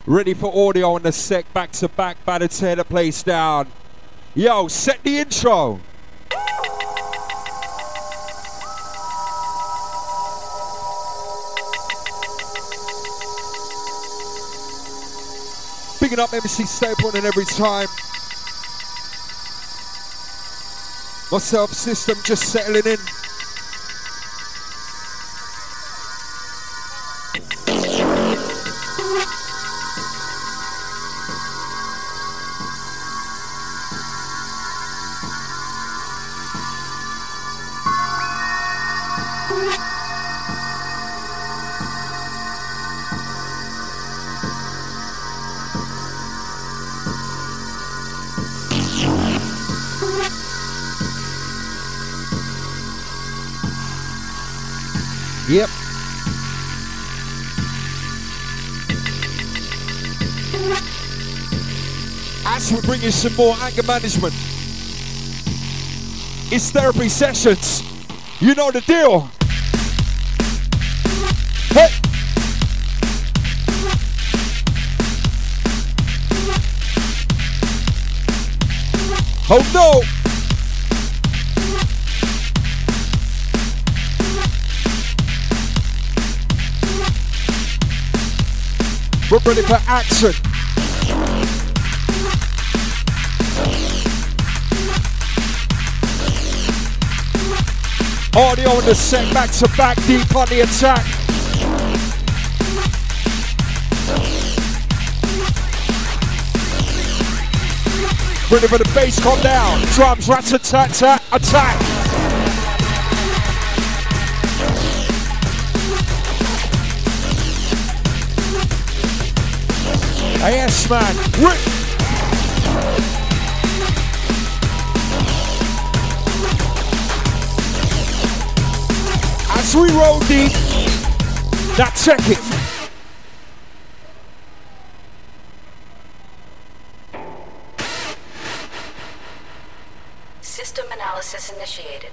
Ready for audio on the sec, back to back, about to tear the place down. Yo, set the intro. Picking up MC Stapleton every time. Myself, system, just settling in. Yep. As we bring you some more anger management, it's therapy sessions. You know the deal. Hey. Oh no. We're ready for action. Audio on the set, back to back, deep on the attack. Ready for the bass, calm down. Drums, rat-a-tat-tat, attack. Yes, man. As we roll deep, now check it. System analysis initiated.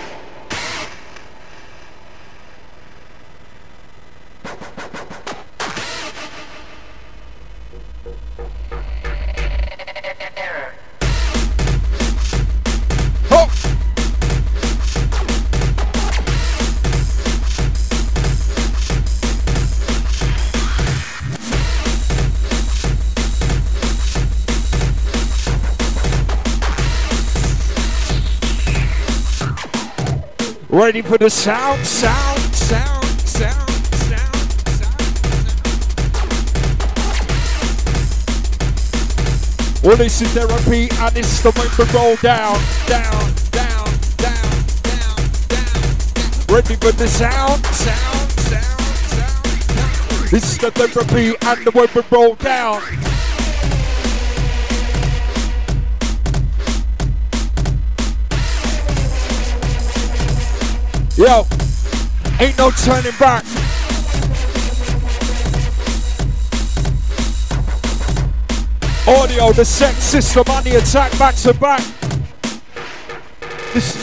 Ready for the sound. Well, this is therapy and it's the way to roll down. Ready for the sound. This is the therapy and the way to roll down. Yo, ain't no turning back. Audio, the sex system on the attack, back to back. This.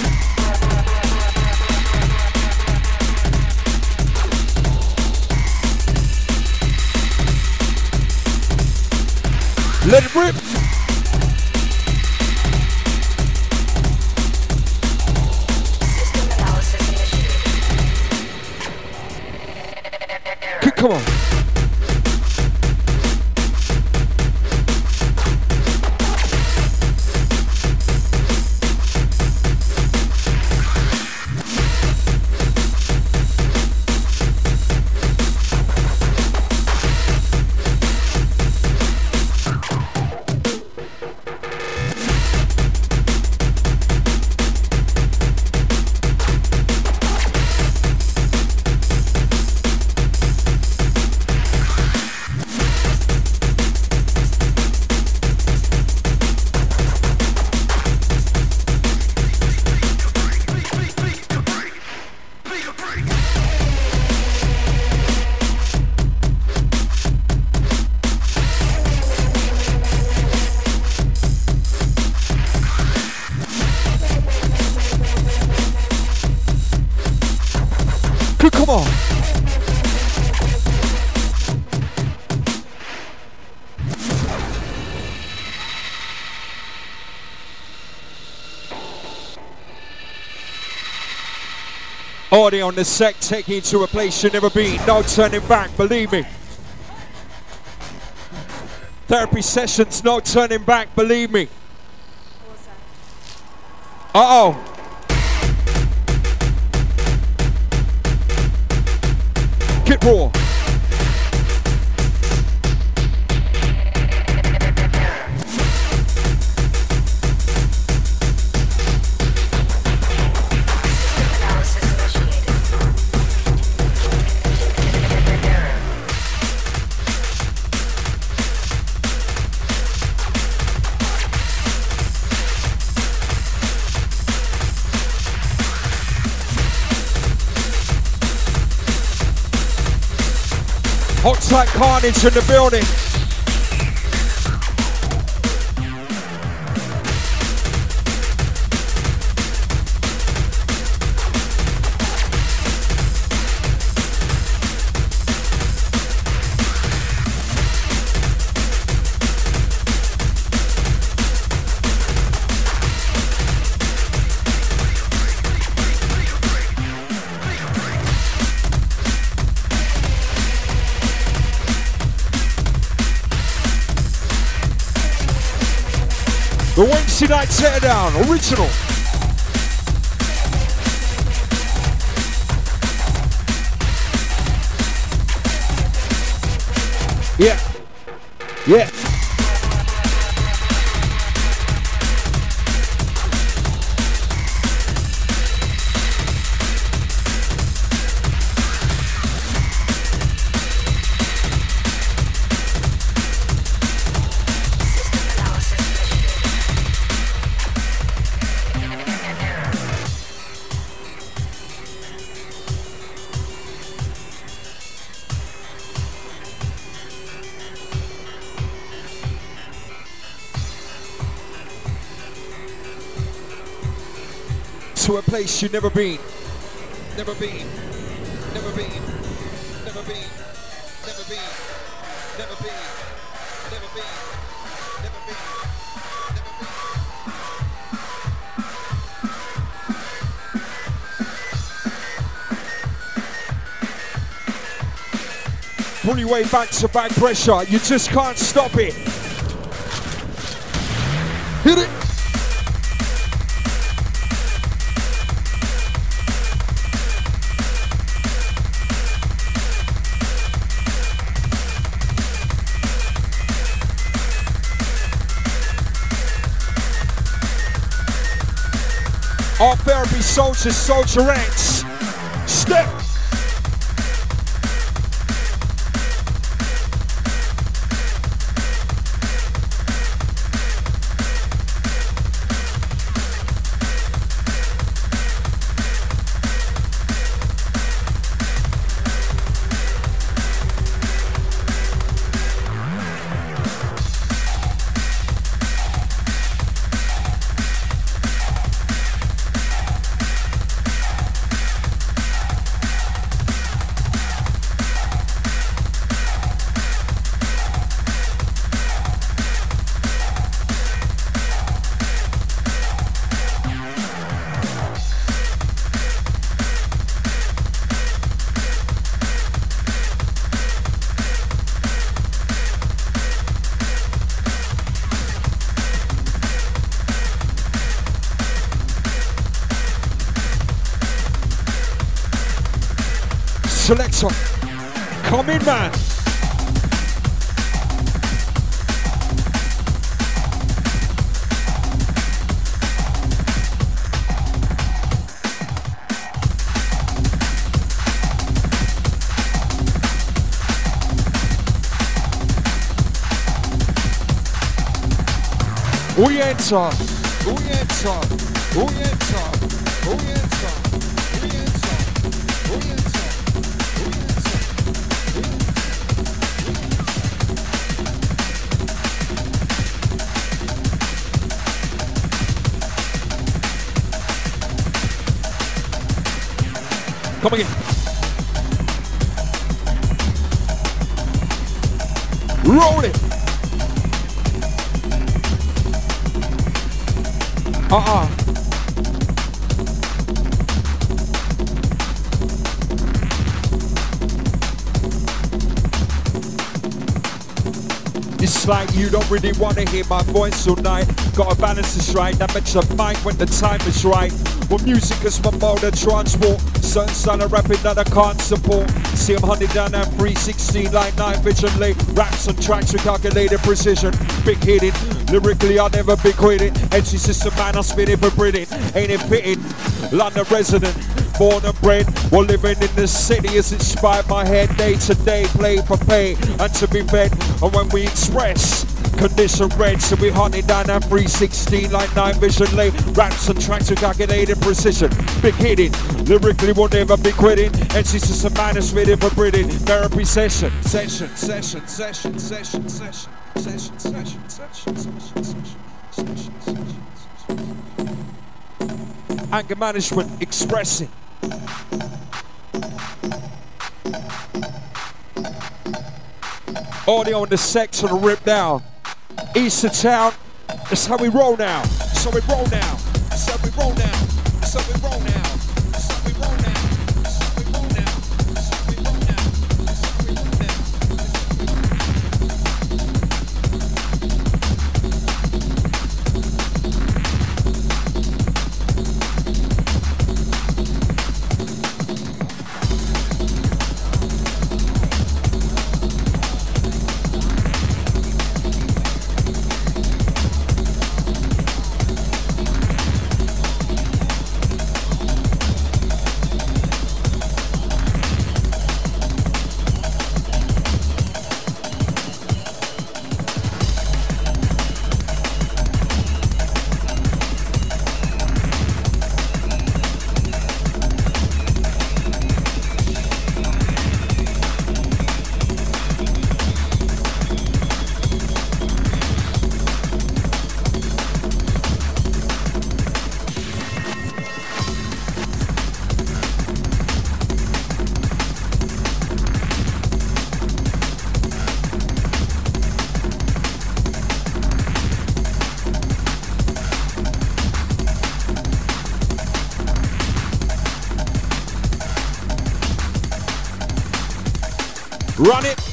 Let it rip. Come on. Audio on the sec, taking you to a place you've never been. No turning back, believe me. Therapy sessions, no turning back, believe me. Uh-oh. Get raw. Hot tight carnage in the building. The Wednesday night teardown, original. Yeah. Yeah. To a place you've never been. Never been. Never been. Never been. Never been. Never been. Never been. Never been. Never been. Pull your way back to back pressure. You just can't stop it. Hit it. Art therapy soldiers, soldierettes. Step. Selector, come in, man. We enter, we enter, we enter, we enter. Come again. Roll it. It's like you don't really want to hear my voice all night. Gotta balance this right, that makes a mind when the time is right. Well, music is my mode of transport. Certain style of rapping that I can't support. See, I'm hunted down at 360 like night vision. Late raps and tracks with calculated precision. Big hitting, lyrically I'll never be quitting. MC system man, I spit it for Britain. Ain't it fitting? London resident, born and bred. While living in the city has inspired my head. Day to day, play for pay and to be fed. And when we express, condition red, so we hunting down that 316 like night vision. Late raps and tracks with calculated precision. Big hitting, lyrically will never be quitting. MC system man, I spit it for Britain. Therapy session, session, session, session, session, session. Session, session, session, session, session, session. Anger management, expressing. Audio on the section to rip down. East of town, that's how we roll now. So we roll now. That's how we roll now. That's how we roll now. That's how we roll now. That's how we roll now. That's how we roll now. That's how we roll now. Run it.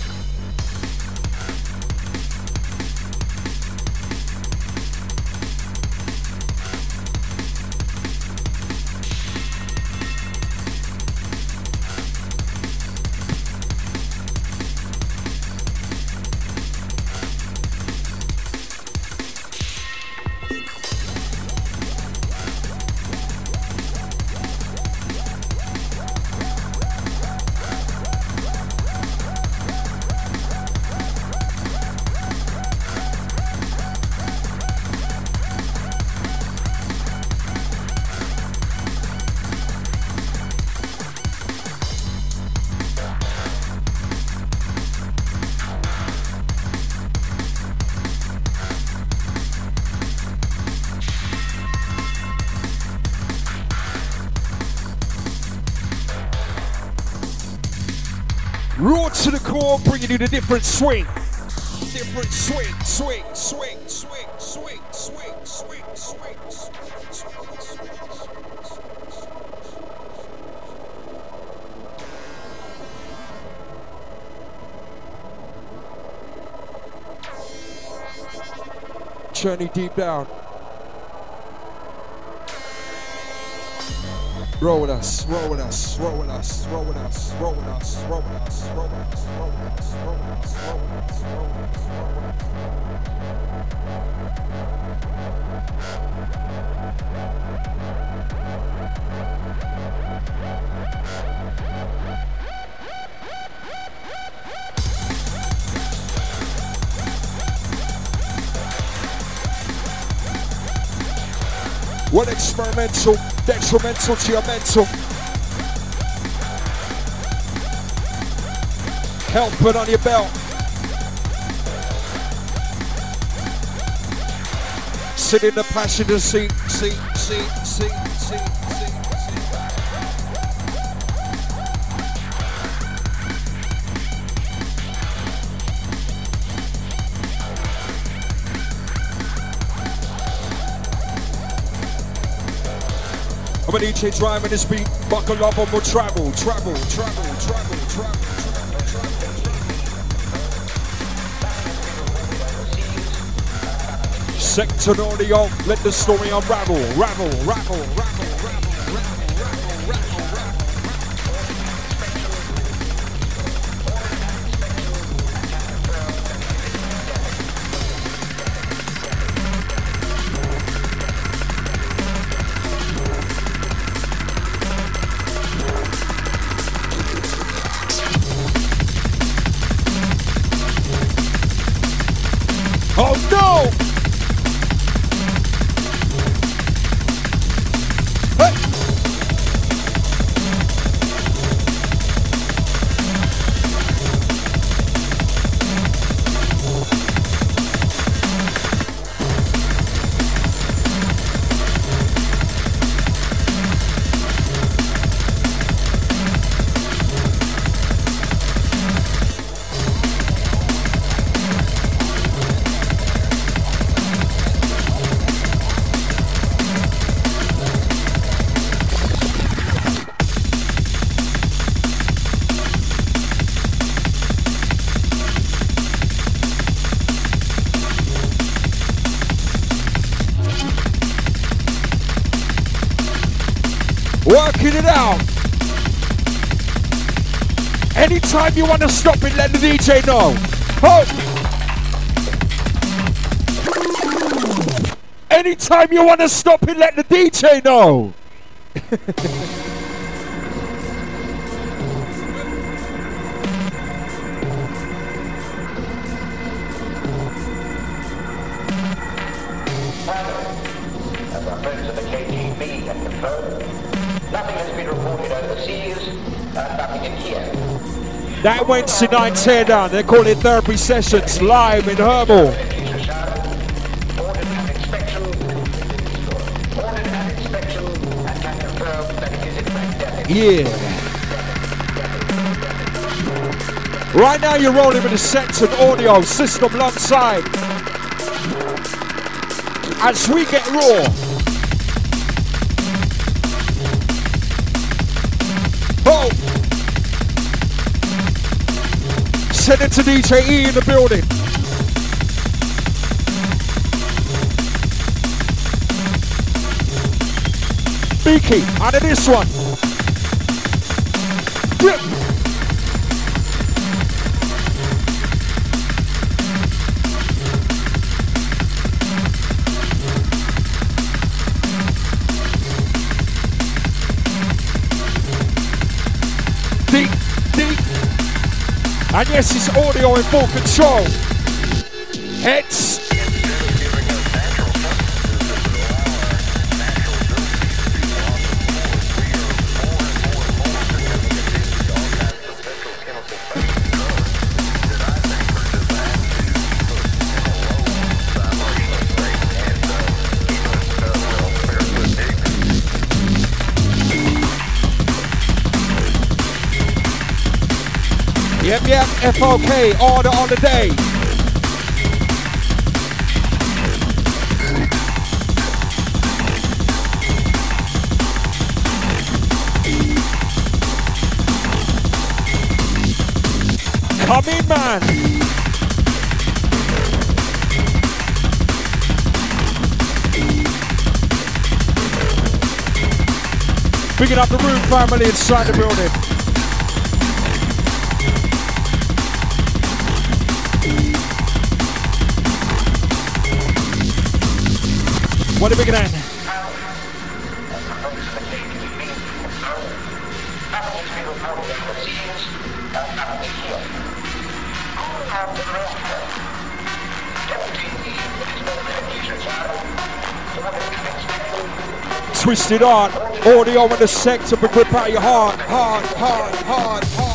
Raw to the core, bringing you the different swing. Different swing, swing, swing, swing, swing, swing, swing, swing, swing. Journey deep down. Roll with us, roll with us, roll with us, roll with us, roll with us, roll with us, roll with us, roll with us, roll with us, roll with us, roll with us, roll with us. One experimental, detrimental to your mental. Help put on your belt. Sit in the passenger seat, seat. I'm an DJ driving this beat, buckle up and we'll travel. Sector audio, let the story unravel. Ravel, ravel, ravel, ravel, ravel, ravel, ravel, ravel. Oh no! Hey. Working it out. Anytime you want to stop it, let the DJ know. Oh. Anytime you want to stop it, let the DJ know. As our friends at the KGB have confirmed, nothing has been reported overseas, and nothing in here. That Wednesday night teardown, they call it therapy sessions live in Herbal. Ordered an inspection, and can confirm that it is in fact death. Yeah. Right now you're rolling with the Sector audio system alongside. As we get raw. Oh! Send it to DJ E in the building. Beaky, out of this one. Dip. Deep, deep. And yes, it's audio in full control. It's Yep, FOK, order on the day. Come in, man. Picking up the room family inside the building. What are we going to Twisted Art, audio in the Sector, but grip out your heart, hard, hard, hard, hard.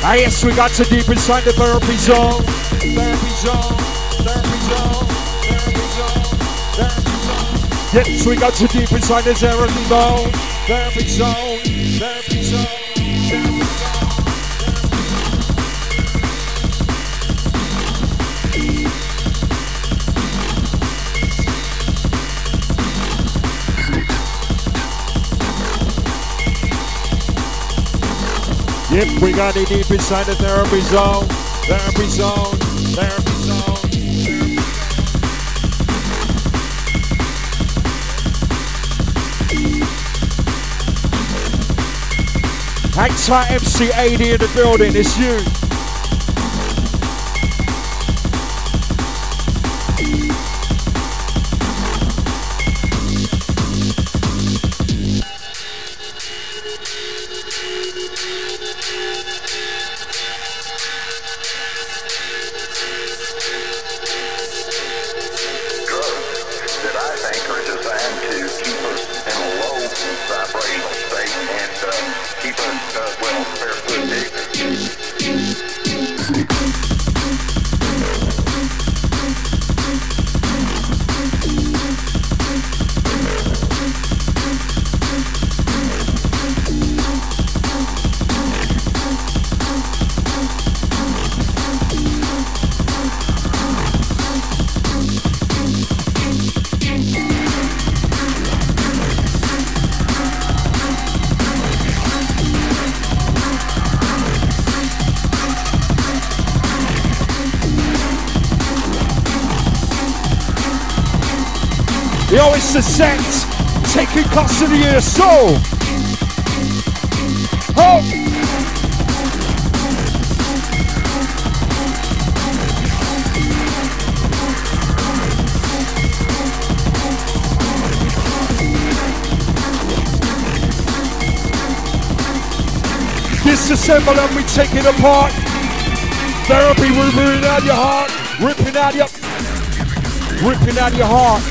Ah, yes, we got to deep inside the therapy zone. Therapy zone. Therapy zone. Therapy zone. Therapy zone. Yes, we got to deep inside the therapy zone. Therapy zone. Therapy zone. Therapy zone. Yep, we got it deep inside the therapy zone. Therapy zone. Therapy zone. Hang tight, MC80 in the building. It's you. Yo, it's the set, taking custody of your soul. Oh! Disassemble and we take it apart. Therapy ripping out your heart, ripping out your heart.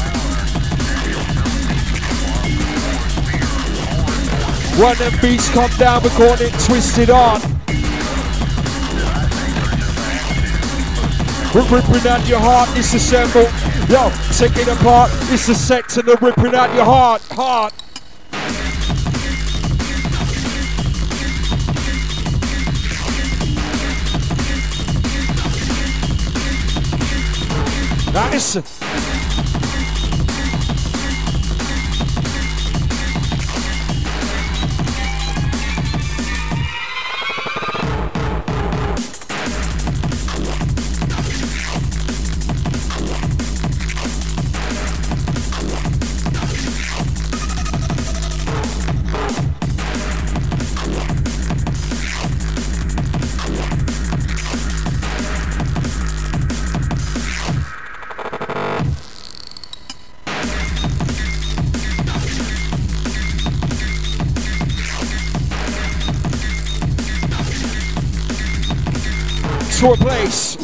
When them beats come down, we're calling it Twisted On. We're ripping out your heart, disassemble. Yo, take it apart. It's the set and the ripping out your heart. Now listen. To a place.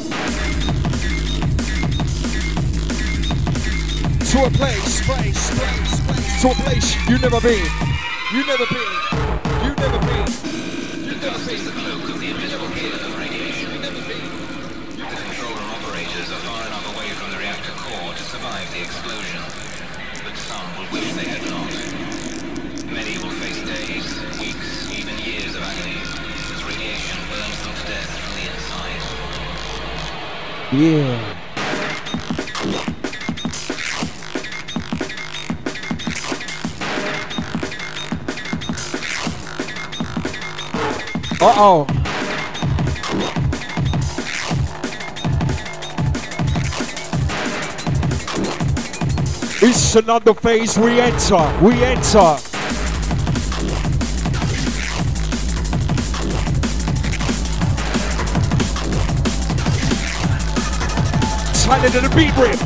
To a place. To a place you've never been. You've never been. You've never been. You've never been. The cloak of the invisible killer of radiation. You've never been. The control room operators are far enough away from the reactor core to survive the explosion, but some will wish they had not. Many will face days, weeks, even years of agony as radiation burns them to death from the inside. Yeah. Uh-oh. It's another phase we enter. Tighter than a beat rip.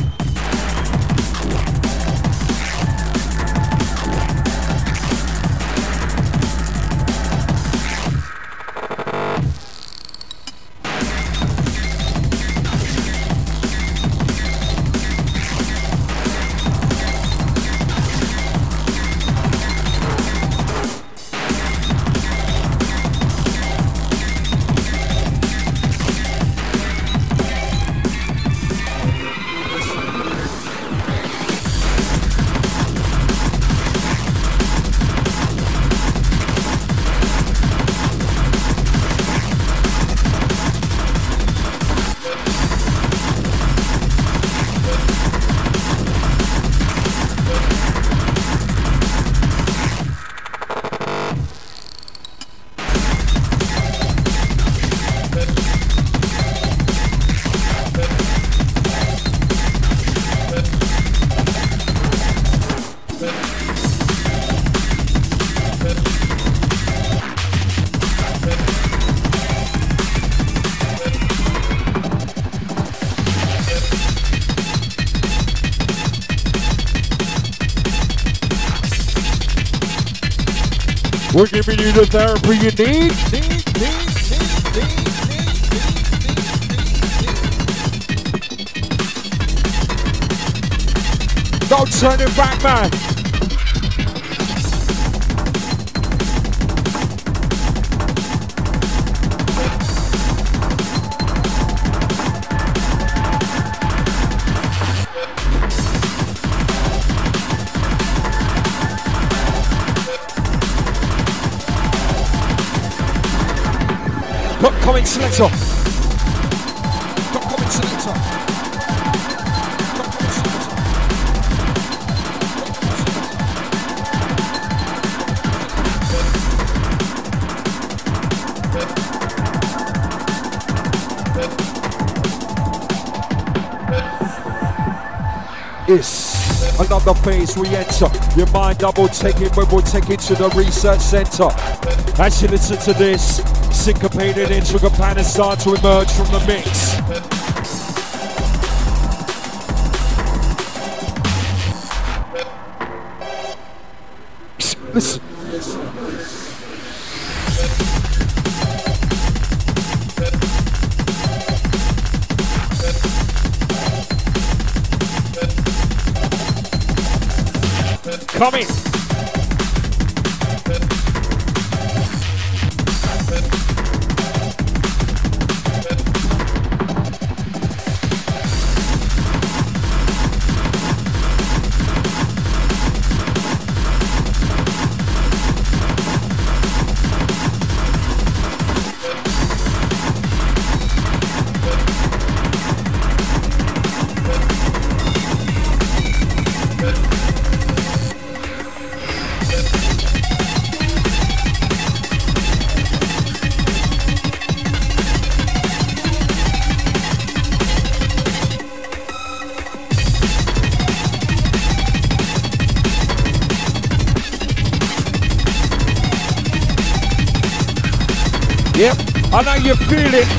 We're giving you the therapy you need. Don't turn it back, man. Comment selector. Comment selector. It's another phase we enter. Your mind double taking, we will take it to the research center. As you listen to this, syncopated intricate patterns start to emerge from the mix. Listen. Coming. Yep, I know you feel it.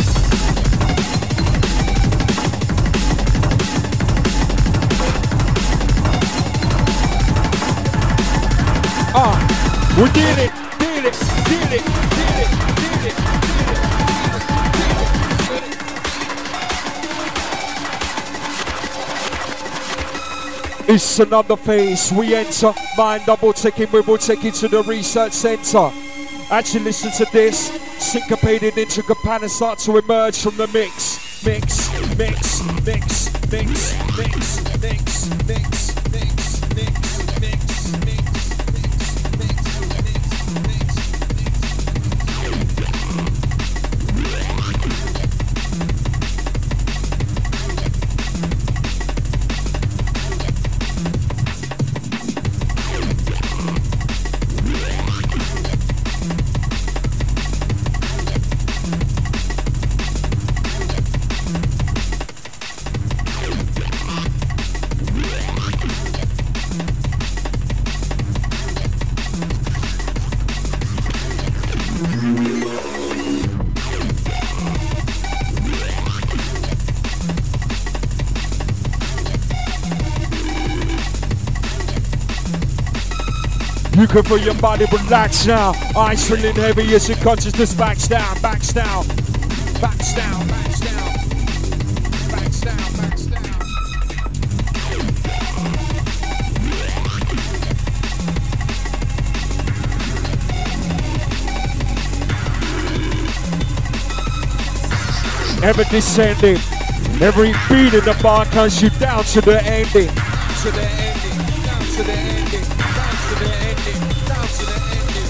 We did it, did it, did it, did it, did it, did it. It's another phase we enter. Mind double ticking, we will take it to the research center. Actually listen to this. Syncopated intricate patterns start to emerge from the mix. Mix, mix, mix, mix, mix, mix, mix, mix, mix, mix, mix. You can feel your body relax now. Eyes feeling heavy as your consciousness backs down, backs down, backs down, backs down, backs down, backs down. Ever descending, every beat in the bar comes you down to the ending, to the ending, down to the ending, down to the ending, down to the ending.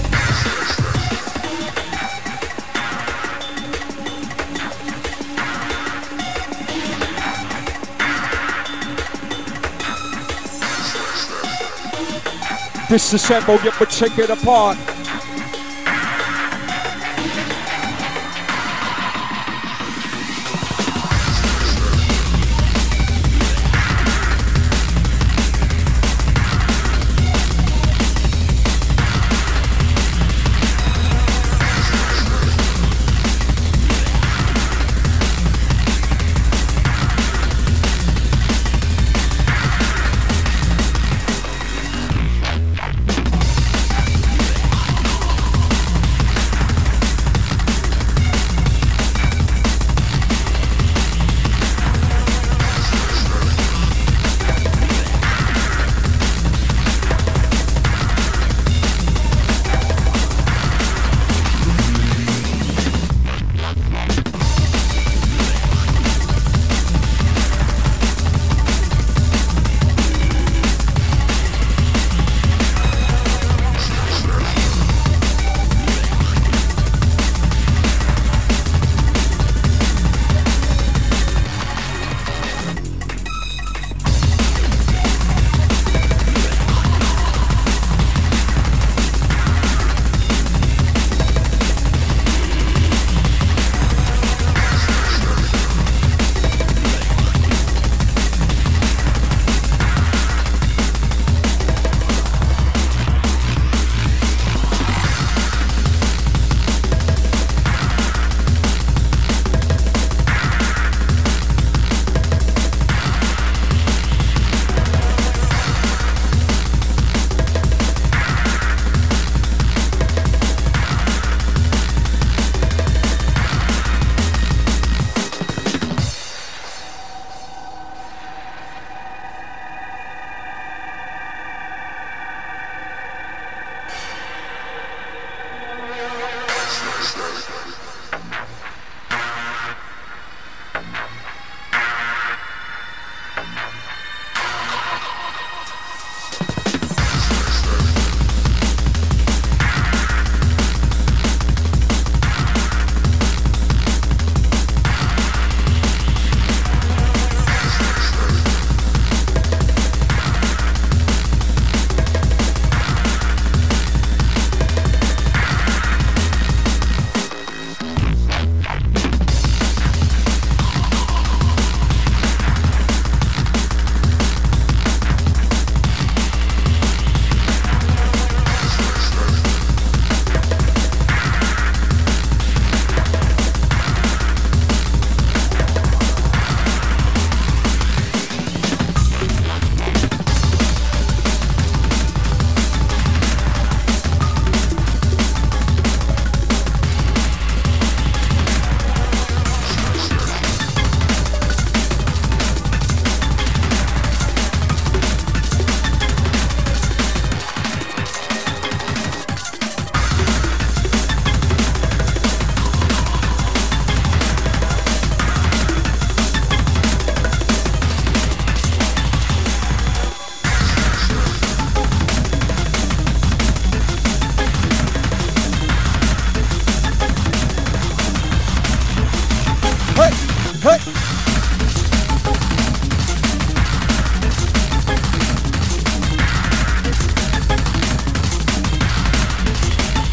Disassemble, yet but take it apart.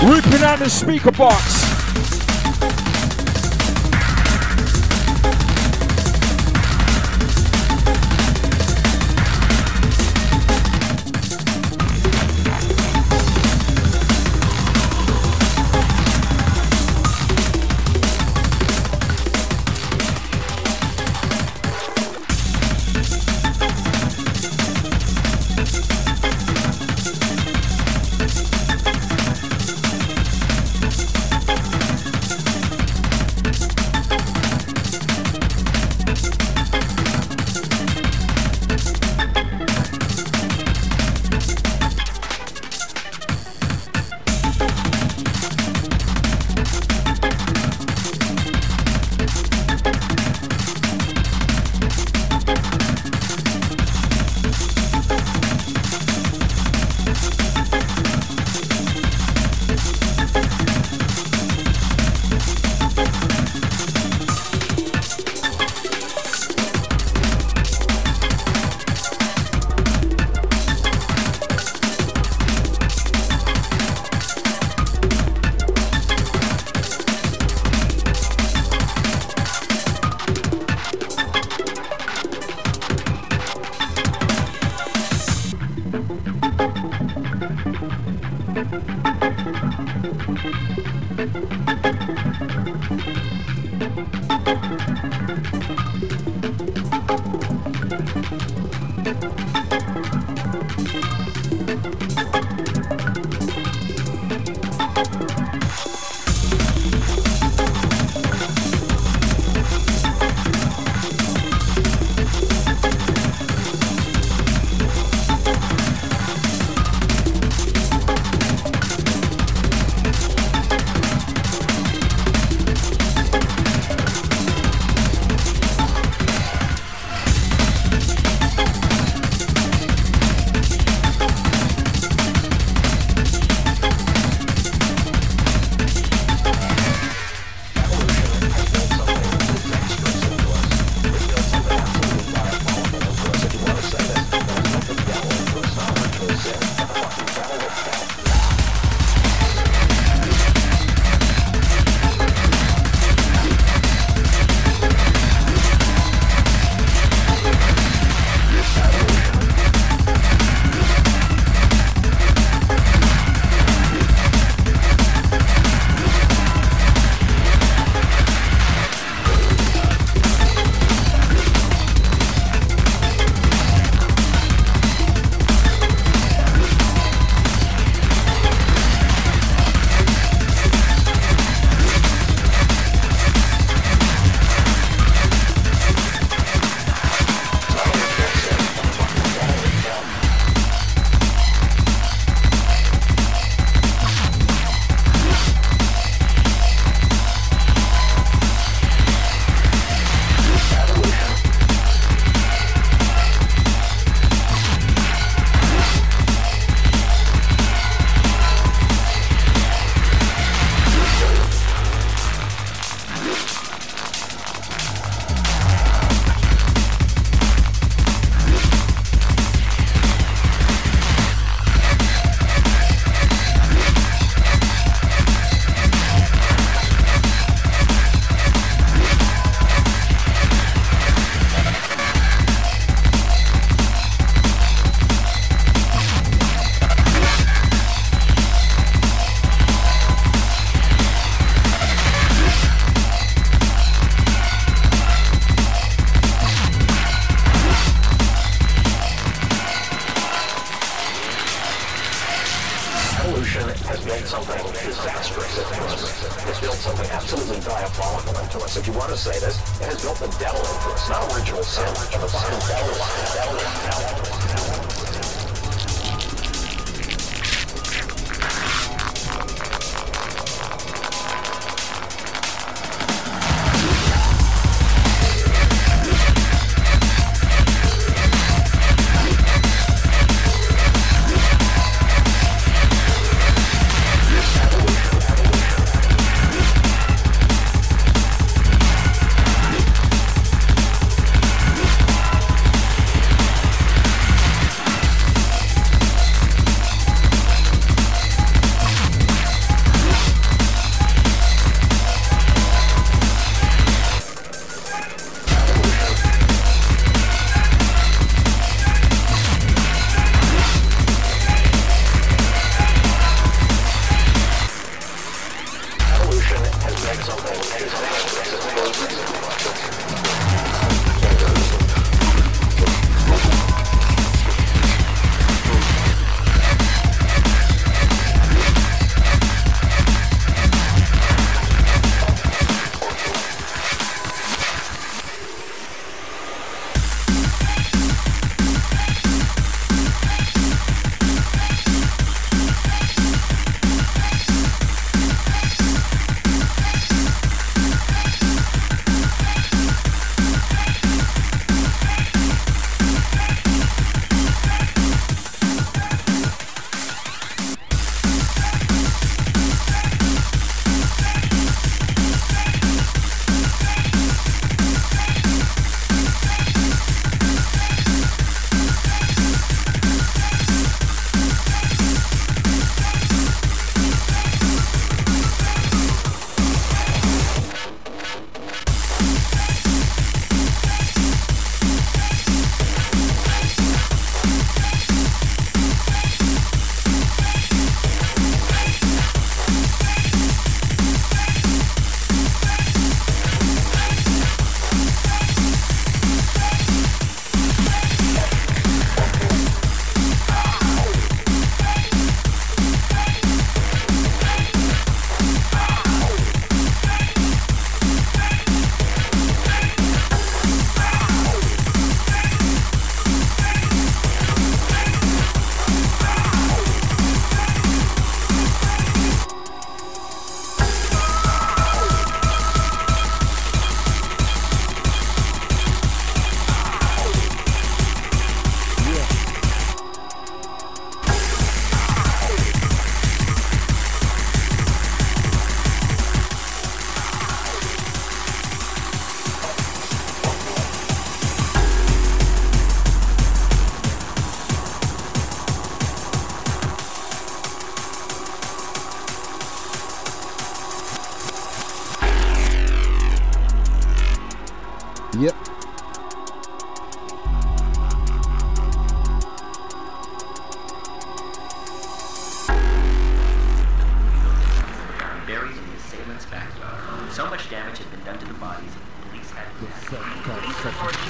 Ripping out the speaker box.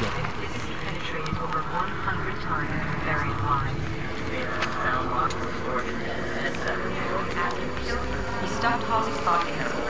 question. Penetrated over 100 times with various lines. He stopped Halsey's body in a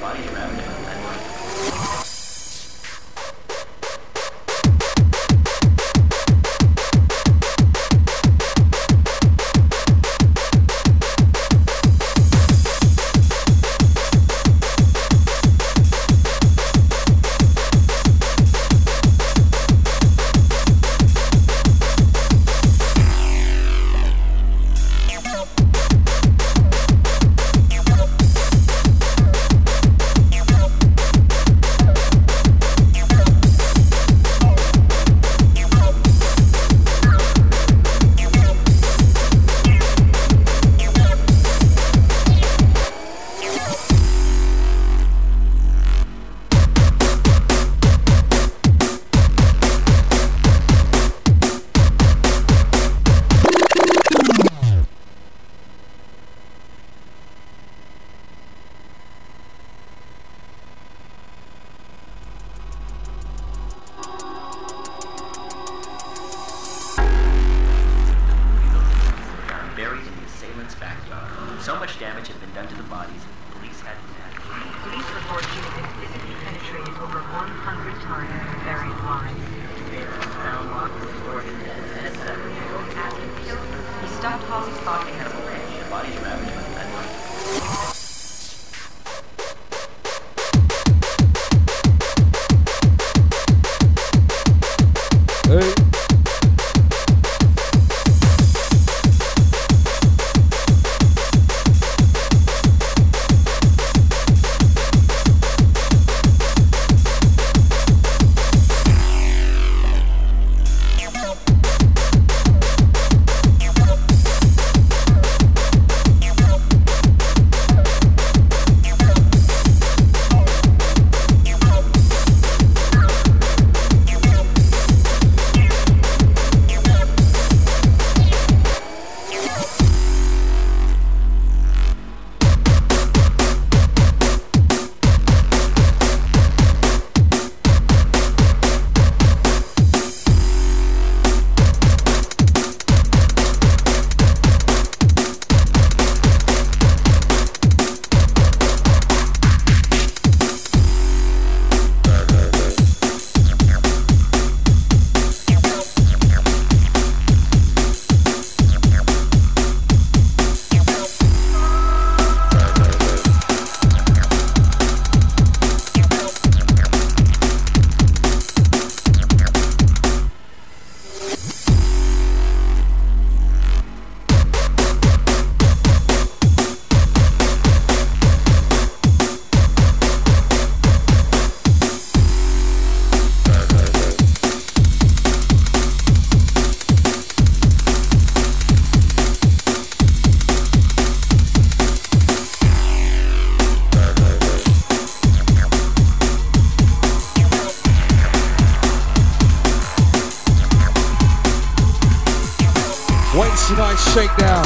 Wednesday night shakedown.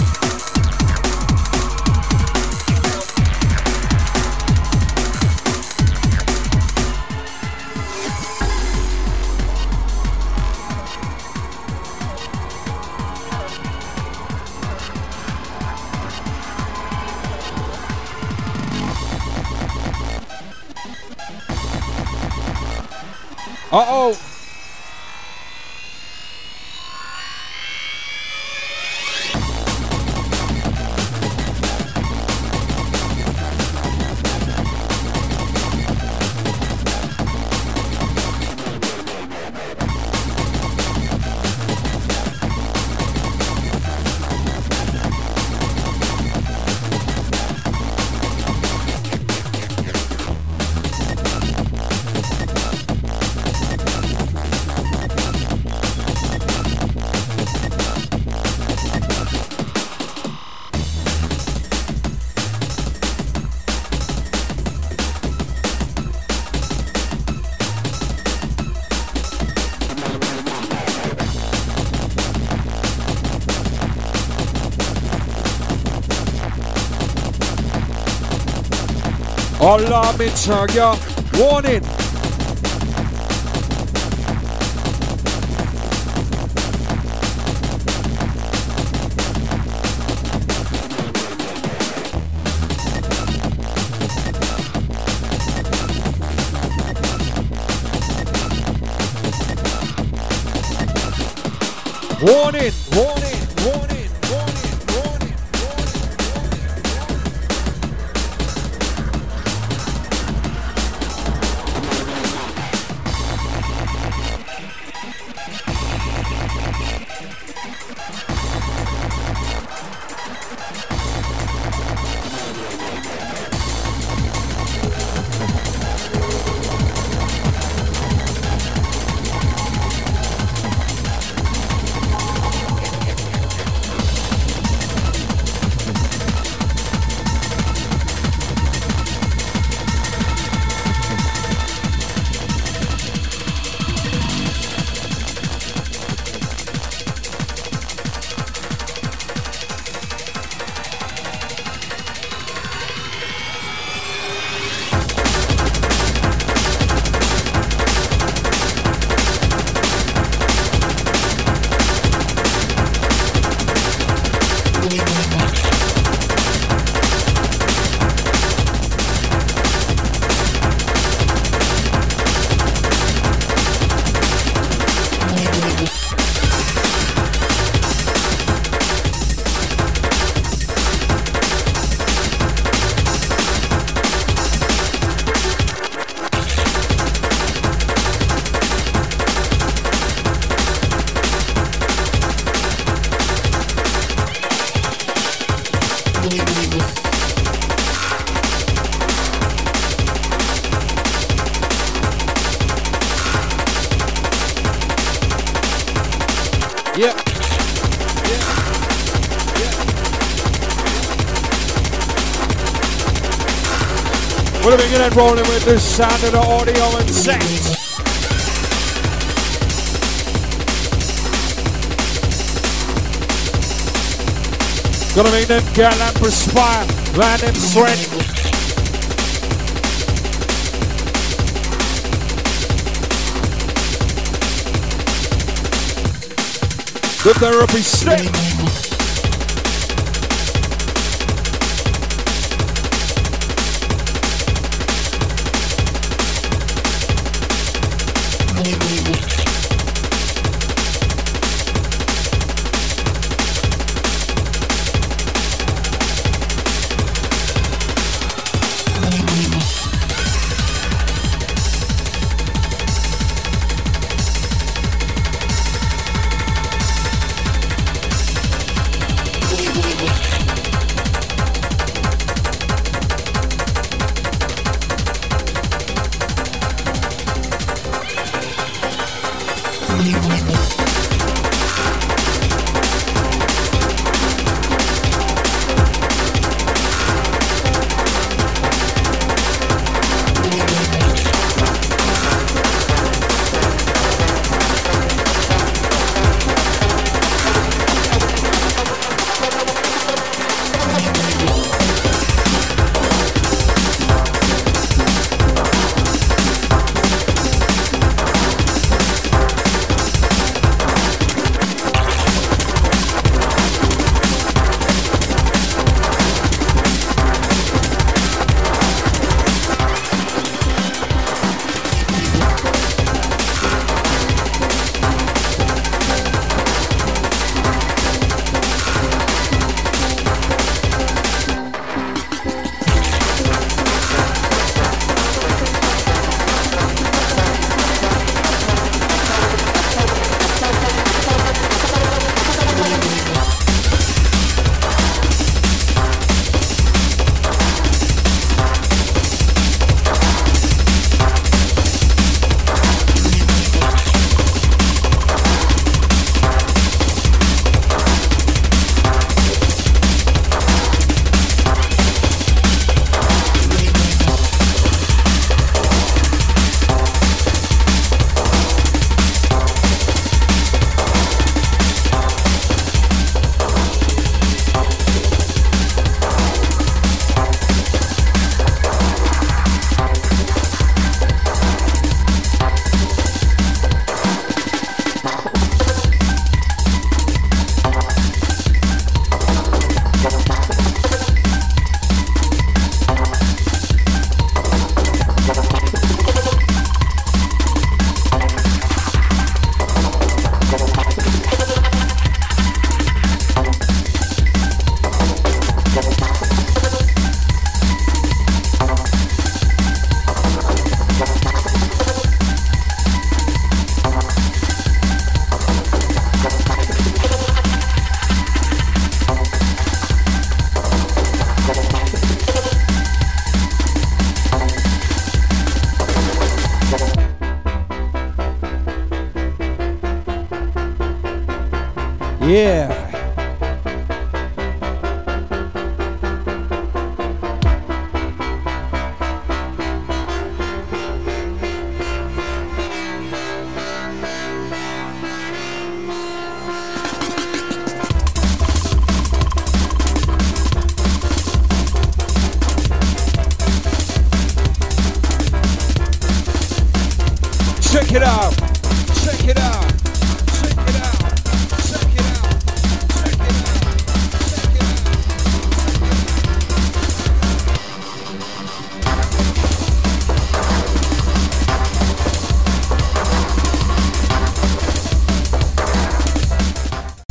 Uh-oh. Alarm in target. Warning. Warning, warning, warning, warning, warning, warning. Yeah. We're beginning and rolling with the sound of the audio and set. Gonna make them girl and perspire, land them sweat. The therapy stick. Yeah.